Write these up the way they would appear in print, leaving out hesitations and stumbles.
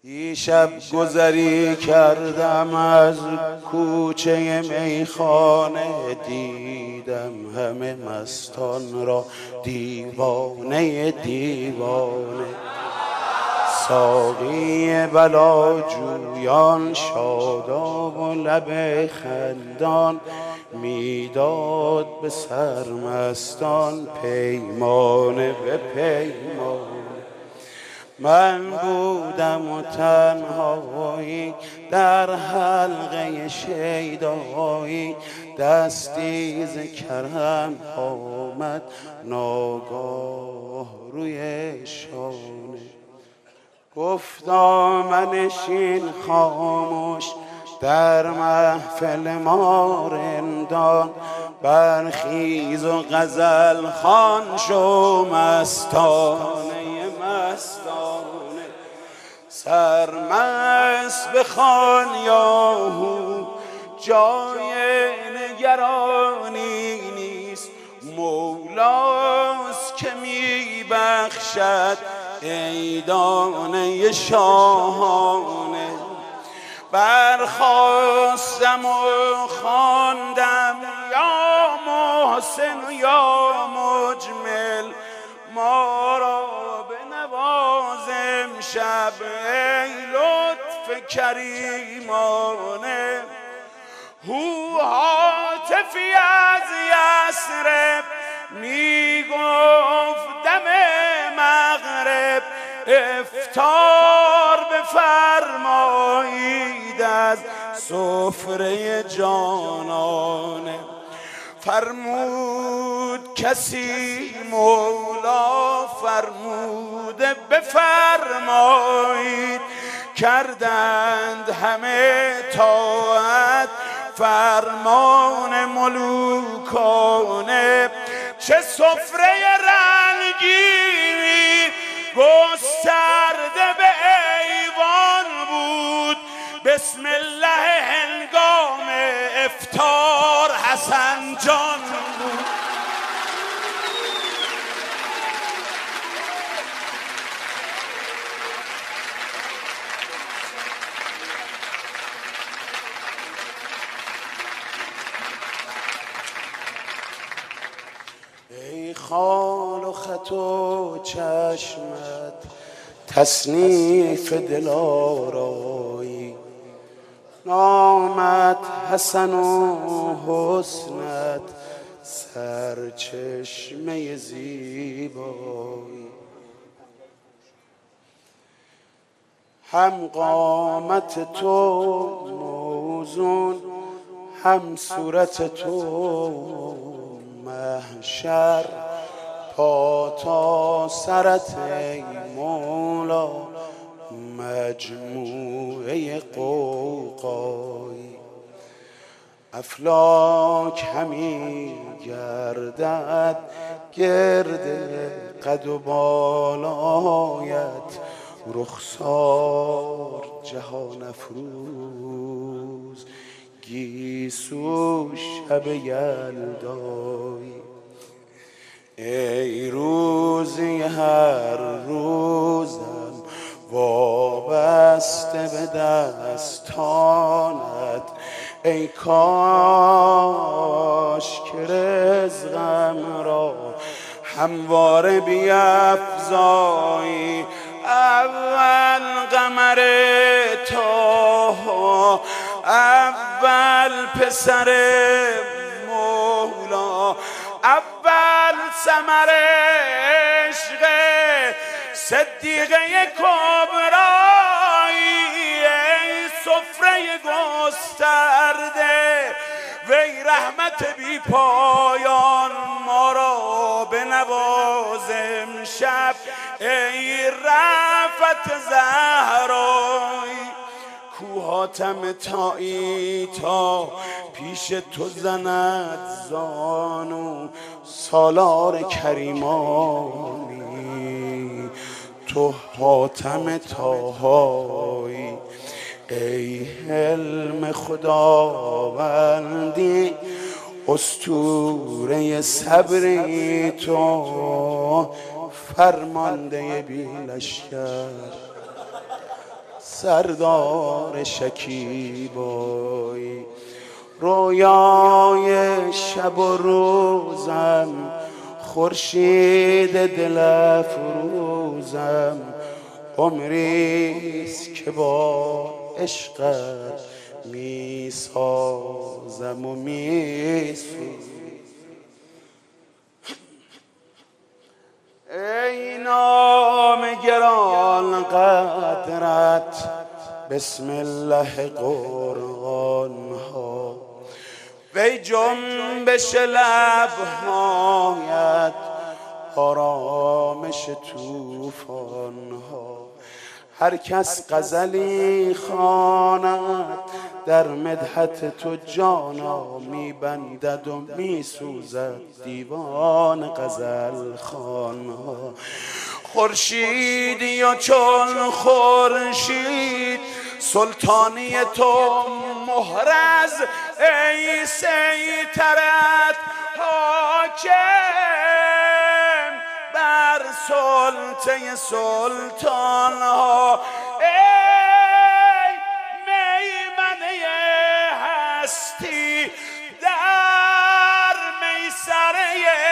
دیشب گذری کردم از کوچه میخانه، دیدم همه مستان را دیوانه دیوانه. ساقی بلاجویان شاداب و لب خندان، میداد به سرمستان پیمانه به پیمانه. من بودم و تنهایی در حلقه شیدایی، دستی ز کرم آمد ناگاه روی شانه. گفتا منشین خاموش در محفل ما رندان، برخیز و غزل خوان شو مستانه مستانه. سرمست بخوان یاهو جای نگرانی نیست، مولاست که میبخشد عیدانه شاهانه. برخاستم و خواندم یا محسن و یا مجمل، ما را بنواز امشب ای لطف کریمانه. هو هاتفی از یثرب میگفت دم مغرب، افطار بفرمایید از سفره جانانه. فرمود کسی مولا فرموده بفرمایید، کردند همه طاعت فرمان ملوکانه. چه سفره رنگینی گسترده به ایوان بود، بسم الله هنگام افطار حسن جان بود. ای خال و خط و چشمت تصنیف دلارایی، نامت حسن و حسنت سرچشمه زیبایی. هم قامت تو موزون، هم صورت تو محشر، پا تا سرت ای مولا مجموعه قوقایی. افلاک همی گردد گرد قد و بالایت، رخسار جهان افروز گیسو شب یلدایی. ای روزی هر روزم وابسته به دستانت، ای کاش که رزقم را همواره بیفزایی. اول قمر تاها، اول پسر مولا، اول ثمر عشق صدیقه کبرایی. ای سفره گسترده وی رحمت بی پایان، ما را بنواز امشب ای رأفت زهرایی. کو حاتم طایی تا پیش تو زند زانو، سالار کریمانی تو حاتم طاهایی. ای حلم خداوندی اسطوره صبری تو، فرمانده بی لشکر سردار شکیبایی، رویای شب و روزم، خورشید دل افروزم، عمریست که با عشقت می سازم و می سوزم. ای نام گران قدرت، بسم الله قرآن ها، وی جنبش لبهایت، آرامش طوفان ها. هر کس غزلی خواند در مدحت تو جانا، میبندد و میسوزد دیوان غزل خوان ها. خورشیدی و چون خورشید، سلطانی تو محرز، ای سیطرت حاکم بر سلطه سلطان ها. ای میمنه هستی در میسره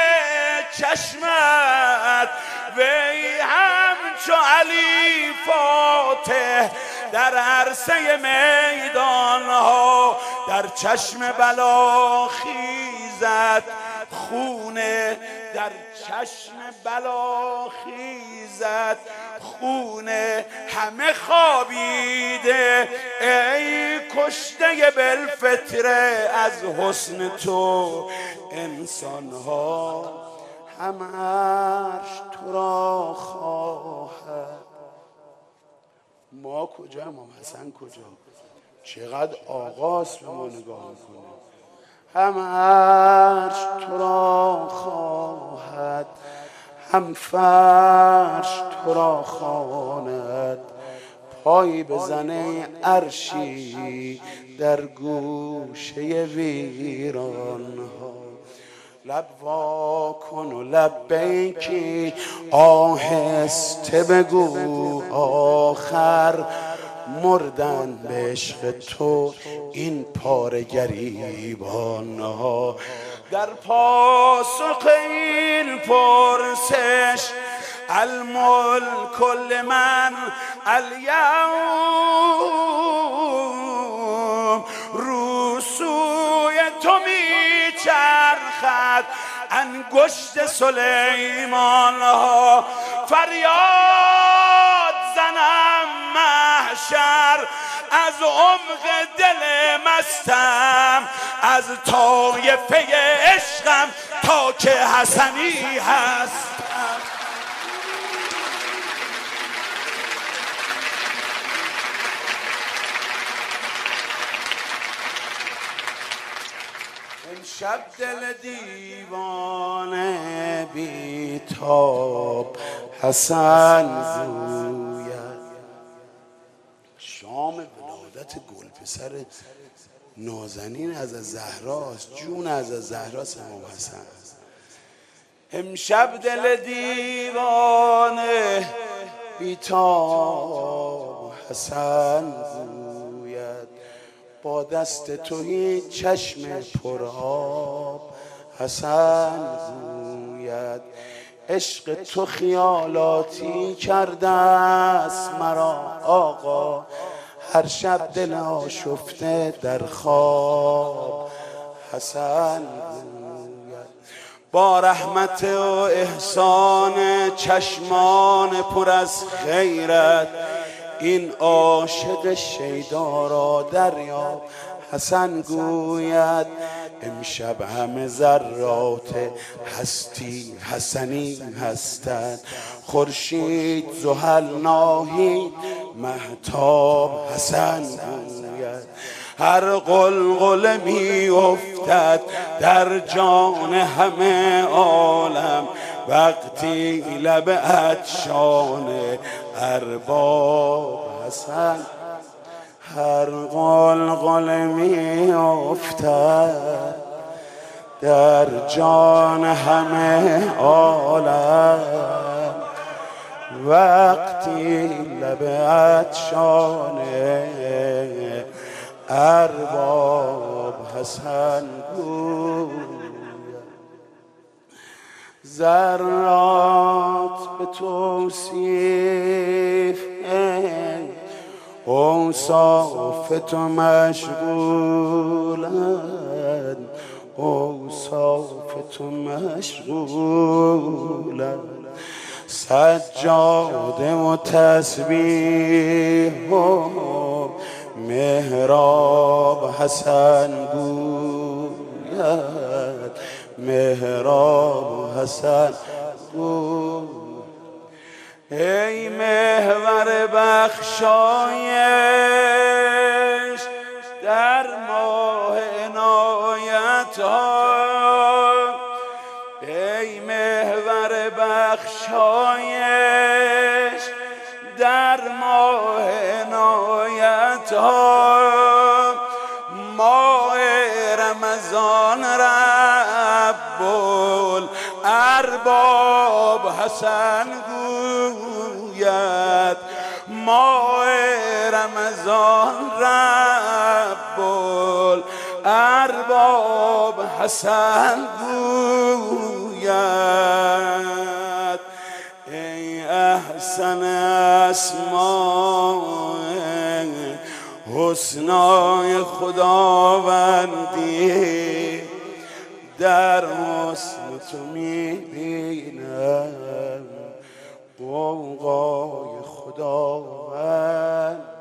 چشمت، وی همچو علی فاتح در عرصه میدان ها. در چشم بلا خیزد خونه، در چشم بلا خیزد خونه، همه خوابیده ای کشته بالفطره از حسن تو انسان ها. هم عرش تو را خواهد. ما کجا؟ امام حسن کجا؟ چقدر آغاز به ما نگاه میکنه. هم عرش تو را خواهد، هم فرش تو را خواند، پای بزنه عرشی در گوشه ویران ها. لب وا کن و لبیکی آهسته بگو، آخر مردن به عشق تو این پاره گریبان ها. در پاسخ این پرسش الملک لمن الیوم، رو سوی تو می چرخد انگشت سلیمان ها. فریاد زنم محشر از عمق دل مستم، از طایفه عشقم تا که حسنی هستم. امشب دل دیوانه بیتاب حسن زوید، شام ولادت گلپسر نازنین از زهراست، جون از زهراست امام حسن. امشب دل دیوانه بیتاب حسن زوید، با دست توی چشم پرآب حسن زوید. عشق تو خیالاتی کرده است مرا آقا، هر شب دل آشفته در خواب حسن گوید. با رحمت و احسان چشمان پر از خیرت، این عاشق شیدا را دریاب حسن گوید. امشب همه ذرات هستی حسنی هستند، خورشید زحل ناهید مهتاب حسن گوید. هر قلقله می افتد در جان همه عالم، وقتی لب عطشان ارباب حسن. هر قلقله می افتد در جان همه عالم، وقتی لب عطشان ارباب حسن گوید ذرات به توصیف اوصاف تو مشغولند اوصاف تو مشغولند سجاده و تسبیح و محراب حسن گوید محراب حسن گوید ای محور بخشایش در ماه عنایت ها ای محور بخشایش در ماه عنایت ها ماه رمضان رب الارباب حسن گوید ماه رمضان رب الارباب حسن گوید ای احسن اسماء حسنای خداوندی در حسن تو میبینم غوغای خداوند